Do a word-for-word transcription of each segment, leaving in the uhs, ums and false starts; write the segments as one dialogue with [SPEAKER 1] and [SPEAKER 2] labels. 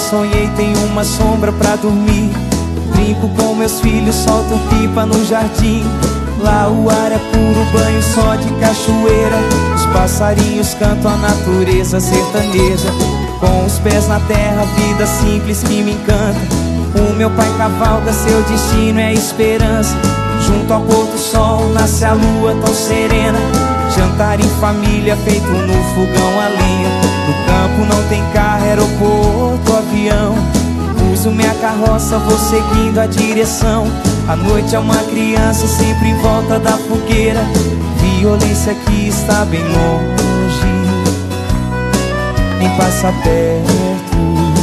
[SPEAKER 1] sonhei, tenho uma sombra pra dormir. Brinco com meus filhos, solto pipa no jardim. Lá o ar é puro, banho só de cachoeira. Os passarinhos cantam a natureza sertaneja. Com os pés na terra, vida simples que me encanta. O meu pai cavalga, seu destino é esperança. Junto ao pôr do sol, nasce a lua tão serena. Jantar em família, feito no fogão a lenha. No campo não tem carro, aeroporto, avião. Uso minha carroça, vou seguindo a direção. A noite é uma criança, sempre em volta da fogueira. Violência que está bem longe, nem passa perto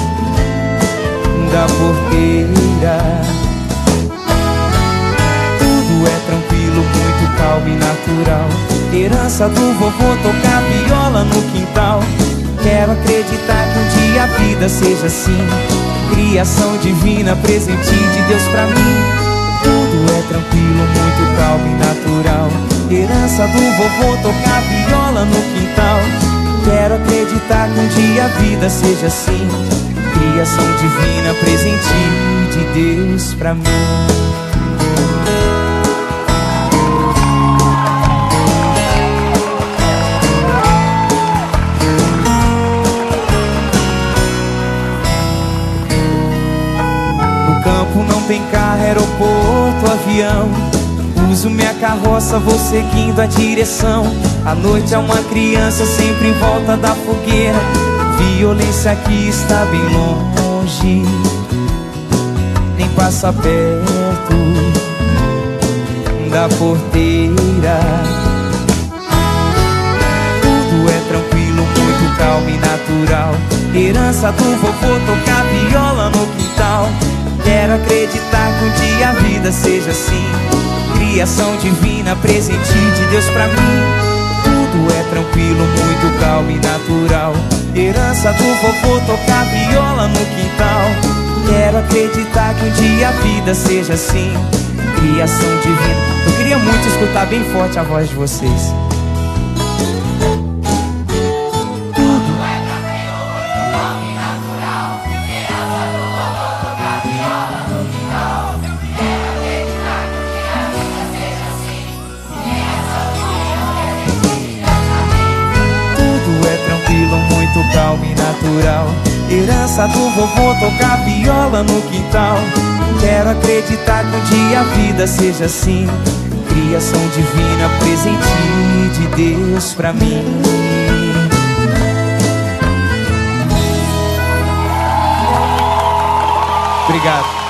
[SPEAKER 1] da porteira. Tudo é tranquilo, muito calmo e natural. Herança do vovô, tocar viola no quintal. Quero acreditar que um dia a vida seja assim. Criação divina, presente de Deus pra mim. Tudo é tranquilo, muito calmo e natural. Herança do vovô, tocar viola no quintal. Quero acreditar que um dia a vida seja assim. Criação divina, presente de Deus pra mim. Campo não tem carro, aeroporto, avião. Uso minha carroça, vou seguindo a direção. A noite é uma criança, sempre em volta da fogueira. Violência que está bem longe, nem passa perto da porteira. Tudo é tranquilo, muito calmo e natural. Herança do vovô, tocar viola no quintal. Quero acreditar que um dia a vida seja assim. Criação divina, presente de Deus pra mim. Tudo é tranquilo, muito calmo e natural. Herança do vovô, tocar viola no quintal. Quero acreditar que um dia a vida seja assim. Criação divina. Eu queria muito escutar bem forte a voz de vocês. Muito calmo e natural. Herança do vovô, tocar viola no quintal. Quero acreditar que um dia a vida seja assim. Criação divina, presente de Deus pra mim. Obrigado.